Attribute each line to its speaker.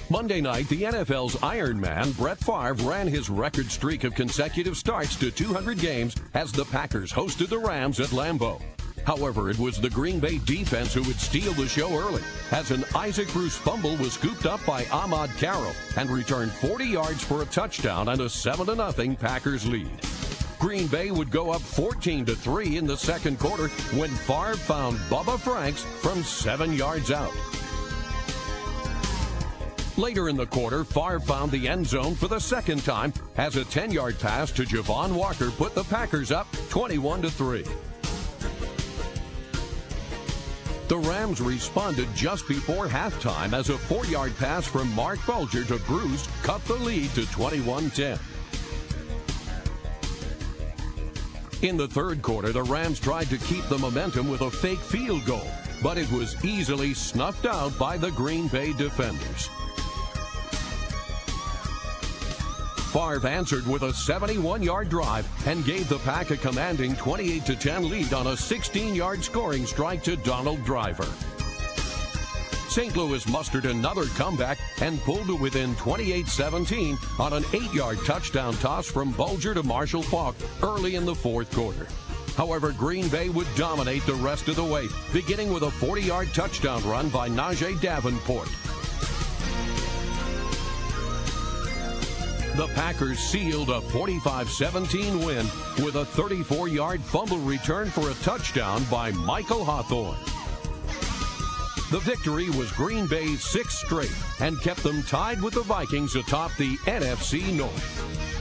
Speaker 1: Monday night, the NFL's Iron Man, Brett Favre, ran his record streak of consecutive starts to 200 games as the Packers hosted the Rams at Lambeau. However, it was the Green Bay defense who would steal the show early, as an Isaac Bruce fumble was scooped up by Ahmad Carroll and returned 40 yards for a touchdown and a 7-0 Packers lead. Green Bay would go up 14-3 in the second quarter when Favre found Bubba Franks from 7 yards out. Later in the quarter, Favre found the end zone for the second time as a 10-yard pass to Javon Walker put the Packers up 21-3. The Rams responded just before halftime as a 4-yard pass from Mark Bulger to Bruce cut the lead to 21-10. In the third quarter, the Rams tried to keep the momentum with a fake field goal, but it was easily snuffed out by the Green Bay defenders. Favre answered with a 71-yard drive and gave the Pack a commanding 28-10 lead on a 16-yard scoring strike to Donald Driver. St. Louis mustered another comeback and pulled to within 28-17 on an 8-yard touchdown toss from Bulger to Marshall Faulk early in the fourth quarter. However, Green Bay would dominate the rest of the way, beginning with a 40-yard touchdown run by Najee Davenport. The Packers sealed a 45-17 win with a 34-yard fumble return for a touchdown by Michael Hawthorne. The victory was Green Bay's 6th straight and kept them tied with the Vikings atop the NFC North.